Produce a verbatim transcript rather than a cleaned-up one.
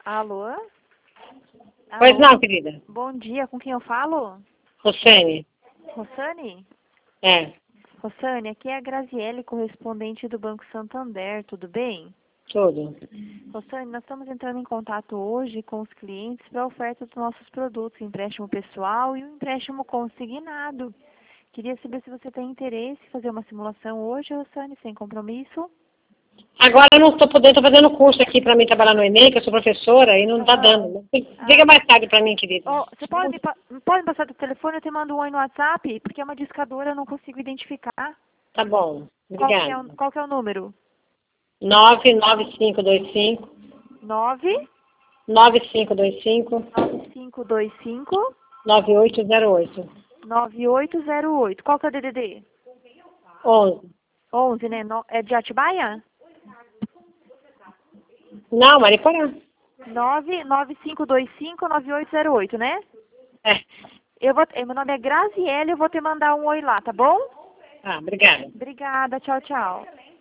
Alô? Pois Alô? não, querida. Bom dia, com quem eu falo? Rosane. Rossane? É, Rossane, aqui é a Graziele, correspondente do Banco Santander, tudo bem? tudo. Rossane, nós estamos entrando em contato hoje com os clientes para a oferta dos nossos produtos, empréstimo pessoal e o empréstimo consignado. Queria saber se você tem interesse em fazer uma simulação hoje, Rossane, sem compromisso. Agora eu não estou podendo, estou fazendo curso aqui para mim trabalhar no Enem, que eu sou professora, e não está Aham. dando. Liga mais tarde para mim, querida. Oh, você pode me, pa- pode me passar do telefone, eu te mando um oi no WhatsApp, porque é uma discadora, eu não consigo identificar. Tá bom. Qual que é o, Obrigada. qual que é o número? nove nove cinco dois cinco, nove nove cinco dois cinco, nove cinco dois cinco nove oito zero oito. nove oito zero oito. Qual que é o D D D? onze. onze, né? No- é de Atibaia? Não, Mariporã. nove nove cinco dois cinco nove oito zero oito, né? É. Eu vou, eh, meu nome é Graziele, eu vou te mandar um oi lá, tá bom? Ah, obrigada. Obrigada, tchau, tchau.